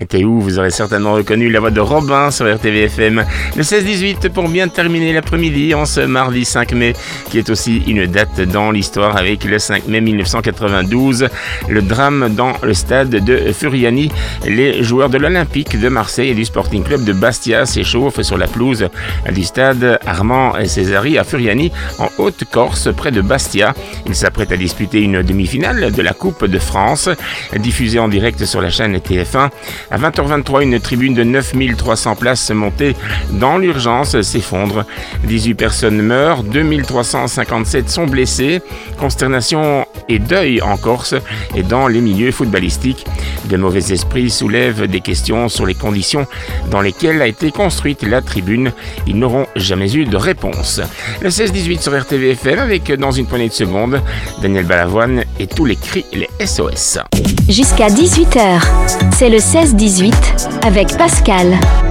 Et où vous aurez certainement reconnu la voix de Robin sur RTVFM. Le 16-18 pour bien terminer l'après-midi en ce mardi 5 mai, qui est aussi une date dans l'histoire avec le 5 mai 1992, le drame dans le stade de Furiani. Les joueurs de l'Olympique de Marseille et du Sporting Club de Bastia s'échauffent sur la pelouse du stade Armand Césari à Furiani, en Haute-Corse, près de Bastia. Ils s'apprêtent à disputer une demi-finale de la Coupe de France, diffusée en direct sur la chaîne TF1. À 20h23, une tribune de 9300 places montée dans l'urgence s'effondre. 18 personnes meurent, 2357 sont blessés. Consternation et deuil en Corse et dans les milieux footballistiques. De mauvais esprits soulèvent des questions sur les conditions dans lesquelles a été construite la tribune. Ils n'auront jamais eu de réponse. Le 16-18 sur RTVFM avec, dans une poignée de secondes, Daniel Balavoine et tous les cris, les SOS. Jusqu'à 18h, c'est le 16-18 avec Pascal.